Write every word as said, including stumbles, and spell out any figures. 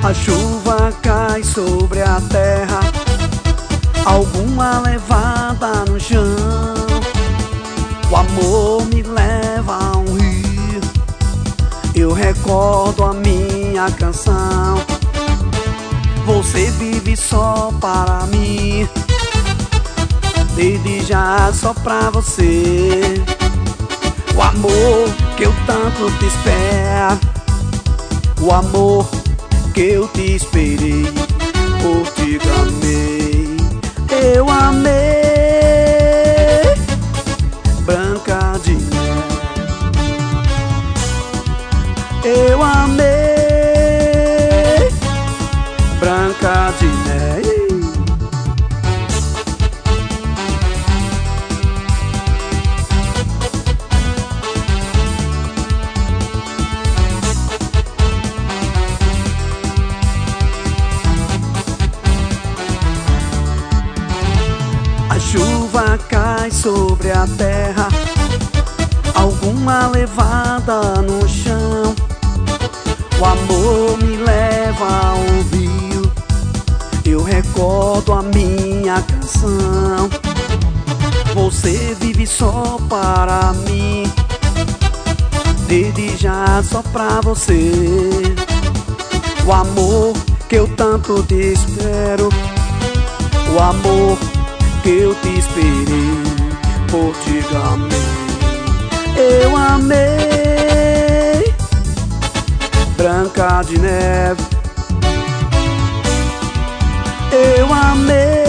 A chuva cai sobre a terra, alguma levada no chão. O amor me leva a um rio, eu recordo a minha canção. Você vive só para mim, desde já só pra você. O amor que eu tanto te espero, o amor que eu te esperei, por ti amei. Eu amei Branca de Neve, eu amei Branca de Neve. A chuva cai sobre a terra, alguma levada no chão. O amor me leva a um rio, eu recordo a minha canção. Você vive só para mim, desde já só pra você. O amor que eu tanto te espero, o amor que eu te esperei, por ti amei. Eu amei Branca de Neve, eu amei